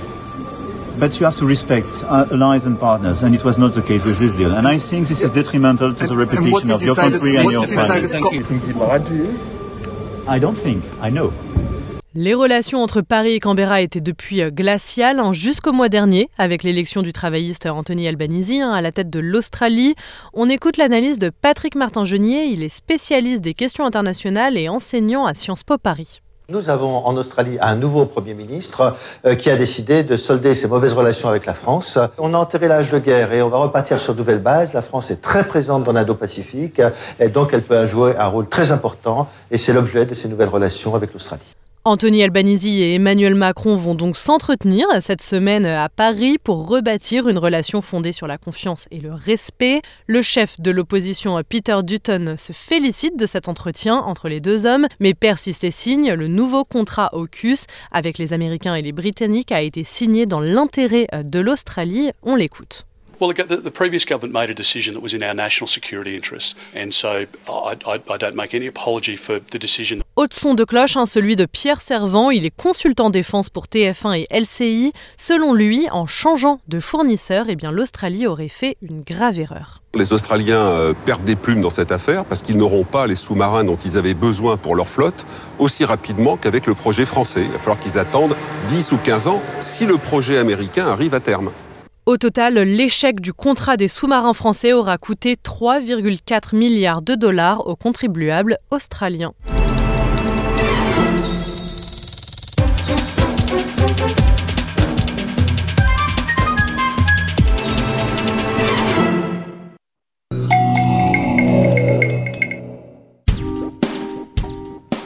but you have to respect uh, allies and partners, and it was not the case with this deal. And I think this is detrimental to the reputation of your country and your prime. Thank you. Think he lied to you? I don't think. I know. Les relations entre Paris et Canberra étaient depuis glaciales jusqu'au mois dernier, avec l'élection du travailliste Anthony Albanese à la tête de l'Australie. On écoute l'analyse de Patrick Martin-Genier, il est spécialiste des questions internationales et enseignant à Sciences Po Paris. Nous avons en Australie un nouveau Premier ministre euh, qui a décidé de solder ses mauvaises relations avec la France. On a enterré l'âge de guerre et on va repartir sur de nouvelles bases. La France est très présente dans l'Indo-Pacifique et donc elle peut jouer un rôle très important et c'est l'objet de ces nouvelles relations avec l'Australie. Anthony Albanese et Emmanuel Macron vont donc s'entretenir cette semaine à Paris pour rebâtir une relation fondée sur la confiance et le respect. Le chef de l'opposition Peter Dutton se félicite de cet entretien entre les deux hommes, mais persiste et signe. Le nouveau contrat AUKUS avec les Américains et les Britanniques a été signé dans l'intérêt de l'Australie. On l'écoute. Well, the, the previous government made a decision that was in our national security interests, and so I, I, I don't make any apology for the decision. Autre son de cloche, hein, celui de Pierre Servant. Il est consultant défense pour T F un et L C I. Selon lui, en changeant de fournisseur, eh bien, l'Australie aurait fait une grave erreur. Les Australiens euh, perdent des plumes dans cette affaire parce qu'ils n'auront pas les sous-marins dont ils avaient besoin pour leur flotte aussi rapidement qu'avec le projet français. Il va falloir qu'ils attendent dix ou quinze ans si le projet américain arrive à terme. Au total, l'échec du contrat des sous-marins français aura coûté trois virgule quatre milliards de dollars aux contribuables australiens.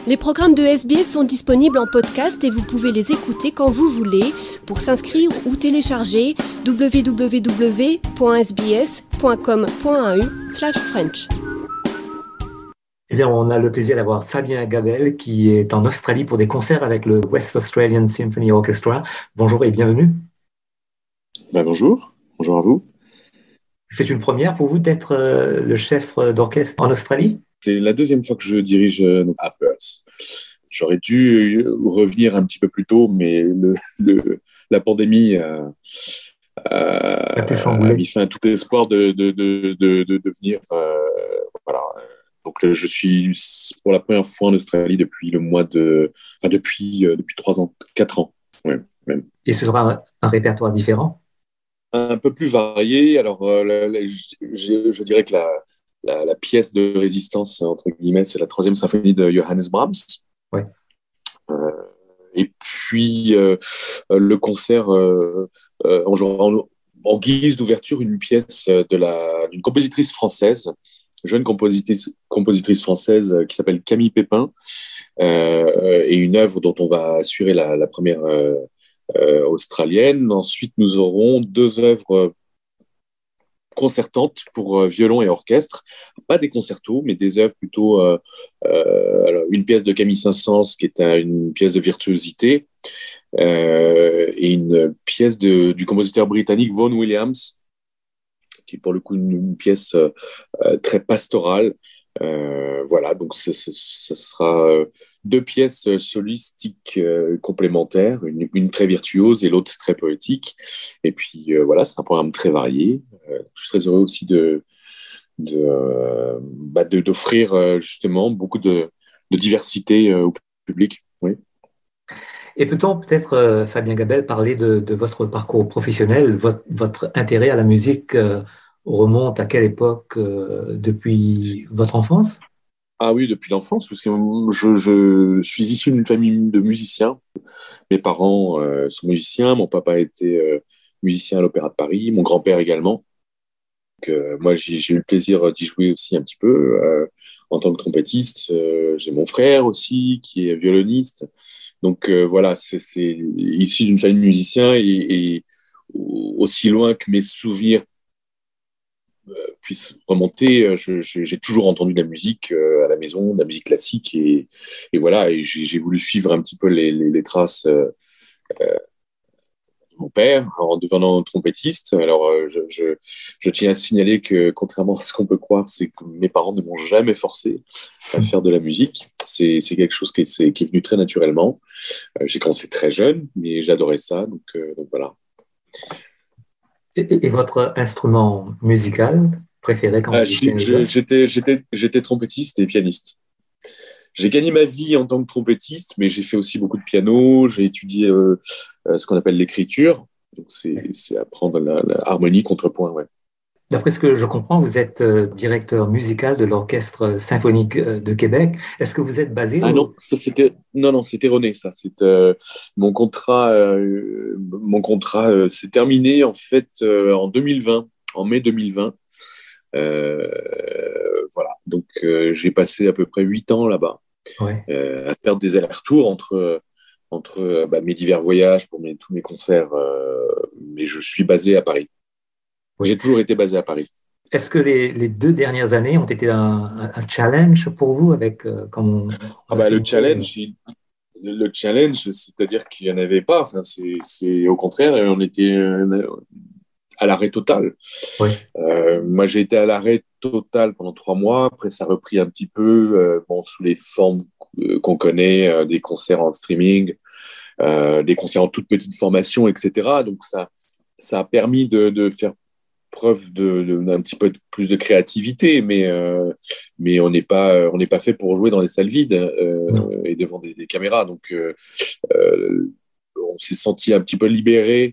Les programmes de S B S sont disponibles en podcast et vous pouvez les écouter quand vous voulez. Pour s'inscrire ou télécharger, w w w point s b s point com point a u slash french. Eh bien, on a le plaisir d'avoir Fabien Gabel qui est en Australie pour des concerts avec le West Australian Symphony Orchestra. Bonjour et bienvenue. Ben bonjour, bonjour à vous. C'est une première pour vous d'être euh, le chef d'orchestre en Australie? C'est la deuxième fois que je dirige euh, à Perth. J'aurais dû revenir un petit peu plus tôt, mais le, le, la pandémie euh, euh, a mis fin à tout espoir de, de, de, de, de, de venir. Euh, voilà. Donc, je suis pour la première fois en Australie depuis le mois de, enfin depuis euh, depuis trois ans, quatre ans, ouais, même. Et ce sera un, un répertoire différent? Un peu plus varié. Alors, euh, la, la, je, je dirais que la, la, la pièce de résistance entre guillemets, c'est la troisième symphonie de Johannes Brahms. Ouais. Euh, et puis euh, le concert, euh, euh, on jouera en, en guise d'ouverture une pièce de la d'une compositrice française. Jeune compositrice, compositrice française qui s'appelle Camille Pépin, euh, et une œuvre dont on va assurer la, la première euh, euh, australienne. Ensuite, nous aurons deux œuvres concertantes pour violon et orchestre. Pas des concertos, mais des œuvres plutôt... Euh, euh, alors une pièce de Camille Saint-Saëns, qui est un, une pièce de virtuosité, euh, et une pièce de, du compositeur britannique Vaughan Williams, qui est pour le coup une, une pièce euh, très pastorale. Euh, voilà, donc ce sera deux pièces solistiques euh, complémentaires, une, une très virtuose et l'autre très poétique. Et puis euh, voilà, c'est un programme très varié. Euh, je suis très heureux aussi de, de, euh, bah de, d'offrir euh, justement beaucoup de, de diversité euh, au public. Oui. Et peut-on peut-être, euh, Fabien Gabel, parler de, de votre parcours professionnel, votre, votre intérêt à la musique euh, remonte à quelle époque, euh, depuis votre enfance? Ah oui, depuis l'enfance, parce que je, je suis issu d'une famille de musiciens. Mes parents euh, sont musiciens, mon papa était euh, musicien à l'Opéra de Paris, mon grand-père également. Donc, euh, moi, j'ai, j'ai eu le plaisir d'y jouer aussi un petit peu euh, en tant que trompettiste. Euh, j'ai mon frère aussi qui est violoniste. Donc euh, voilà, c'est, c'est issu d'une famille de musiciens et, et aussi loin que mes souvenirs euh, puissent remonter, je, je, j'ai toujours entendu de la musique euh, à la maison, de la musique classique et, et voilà, et j'ai, j'ai voulu suivre un petit peu les, les, les traces euh, euh, de mon père en devenant trompettiste. Alors euh, je, je, je tiens à signaler que contrairement à ce qu'on peut croire, c'est que mes parents ne m'ont jamais forcé à faire de la musique. C'est, c'est quelque chose qui est, qui est venu très naturellement. Euh, j'ai commencé très jeune, mais j'adorais ça, donc, euh, donc voilà. Et, et votre instrument musical préféré quand ah, vous étiez jeune? J'étais, j'étais, j'étais trompettiste et pianiste. J'ai gagné ma vie en tant que trompettiste, mais j'ai fait aussi beaucoup de piano. J'ai étudié euh, euh, ce qu'on appelle l'écriture. Donc c'est, c'est apprendre la, la harmonie, contrepoint, ouais. D'après ce que je comprends, vous êtes euh, directeur musical de l'Orchestre symphonique de Québec. Est-ce que vous êtes basé Ah au... non, ça c'était non non, c'est erroné ça. C'est euh, mon contrat euh, mon contrat euh, s'est terminé en fait euh, en deux mille vingt, en mai deux mille vingt. Euh, voilà, donc euh, j'ai passé à peu près huit ans là-bas, ouais. euh, à faire des allers-retours entre entre bah, mes divers voyages pour mes, tous mes concerts, euh, mais je suis basé à Paris. J'ai toujours été basé à Paris. Est-ce que les, les deux dernières années ont été un, un challenge pour vous avec euh, comme on, ah bah, le challenge, il, le challenge, c'est-à-dire qu'il n'y en avait pas. Enfin, c'est, c'est au contraire, on était à l'arrêt total. Oui. Euh, moi, j'ai été à l'arrêt total pendant trois mois. Après, ça a repris un petit peu, euh, bon, sous les formes qu'on connaît, euh, des concerts en streaming, euh, des concerts en toute petite formation, et cetera. Donc ça, ça a permis de, de faire preuve de, de, d'un petit peu plus de créativité, mais, euh, mais on n'est pas, on n'est pas fait pour jouer dans les salles vides euh, et devant des, des caméras. Donc, euh, euh, on s'est senti un petit peu libéré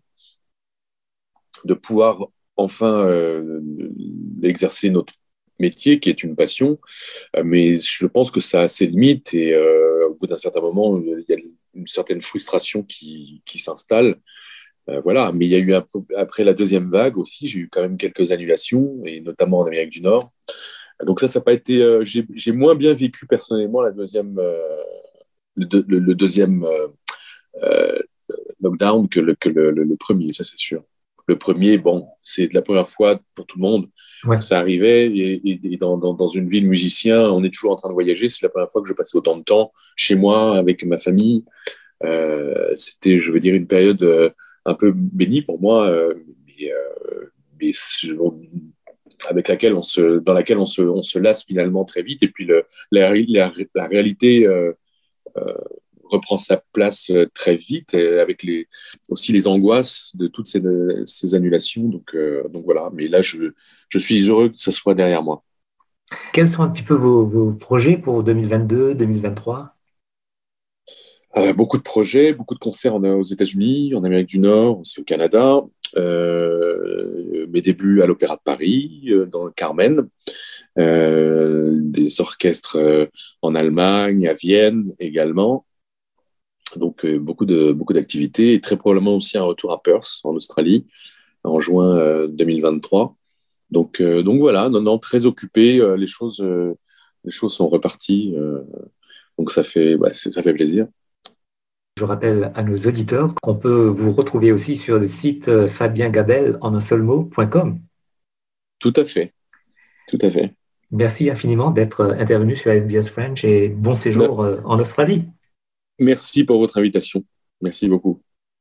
de pouvoir enfin euh, exercer notre métier, qui est une passion. Mais je pense que ça a ses limites et euh, au bout d'un certain moment, il y a une certaine frustration qui, qui s'installe. Euh, voilà, mais il y a eu un, après la deuxième vague aussi, j'ai eu quand même quelques annulations, et notamment en Amérique du Nord. Donc ça, ça n'a pas été. Euh, j'ai, j'ai moins bien vécu personnellement la deuxième, euh, le, le, le deuxième euh, euh, lockdown que, le, que le, le, le premier, ça c'est sûr. Le premier, bon, c'est la première fois pour tout le monde ouais. que ça arrivait. Et, et, et dans, dans, dans une ville musicien, on est toujours en train de voyager. C'est la première fois que je passais autant de temps chez moi, avec ma famille. Euh, c'était, je veux dire, une période euh, un peu bénie pour moi, euh, mais, euh, mais on, avec laquelle on se, dans laquelle on se, on se lasse finalement très vite. Et puis le, la, la, la réalité euh, euh, reprend sa place très vite, avec les, aussi les angoisses de toutes ces, ces annulations. Donc, euh, donc voilà, mais là, je, je suis heureux que ça soit derrière moi. Quels sont un petit peu vos, vos projets pour deux mille vingt-deux, deux mille vingt-trois ? euh, Beaucoup de projets, beaucoup de concerts en, aux États-Unis, en Amérique du Nord, aussi au Canada. Euh, mes débuts à l'Opéra de Paris, euh, dans le Carmen. Euh, des orchestres euh, en Allemagne, à Vienne également. Donc, euh, beaucoup, de, beaucoup d'activités et très probablement aussi un retour à Perth, en Australie, en juin euh, deux mille vingt-trois. Donc, euh, donc voilà, non, non, très occupé. Euh, les, choses, euh, les choses sont reparties. Euh, donc, ça fait, bah, ça fait plaisir. Je rappelle à nos auditeurs qu'on peut vous retrouver aussi sur le site fabien gabel en un seul mot point com. Tout à fait. Tout à fait. Merci infiniment d'être intervenu sur S B S French et bon séjour ouais. en Australie. Merci pour votre invitation. Merci beaucoup.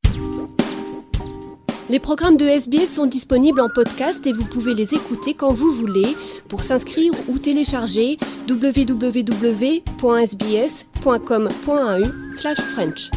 Les programmes de S B S sont disponibles en podcast et vous pouvez les écouter quand vous voulez. Pour s'inscrire ou télécharger, w w w point s b s point com point a u slash french.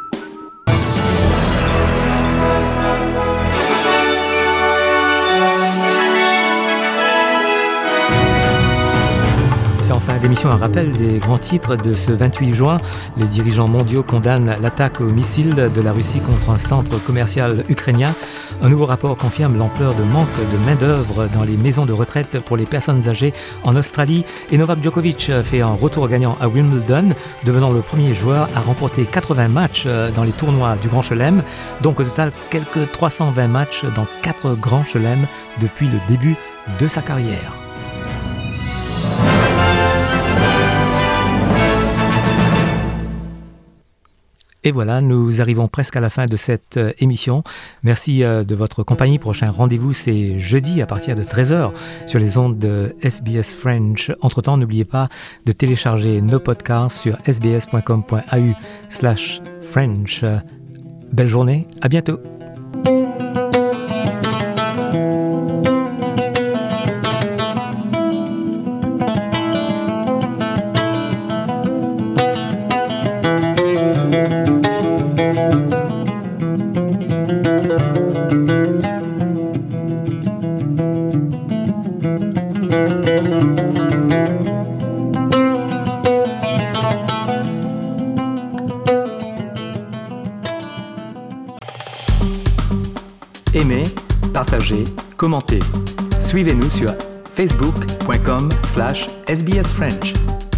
En fin d'émission, un rappel des grands titres de ce vingt-huit juin. Les dirigeants mondiaux condamnent l'attaque au missile de la Russie contre un centre commercial ukrainien. Un nouveau rapport confirme l'ampleur de manque de main-d'œuvre dans les maisons de retraite pour les personnes âgées en Australie. Et Novak Djokovic fait un retour gagnant à Wimbledon, devenant le premier joueur à remporter quatre-vingts matchs dans les tournois du Grand Chelem. Donc au total, quelques trois cent vingt matchs dans quatre Grands Chelem depuis le début de sa carrière. Et voilà, nous arrivons presque à la fin de cette euh, émission. Merci euh, de votre compagnie. Prochain rendez-vous, c'est jeudi à partir de treize heures sur les ondes de S B S French. Entre-temps, n'oubliez pas de télécharger nos podcasts sur s b s point com point a u slash French. Belle journée, à bientôt. Aimez, partagez, commentez. Suivez-nous sur facebook point com slash S B S French.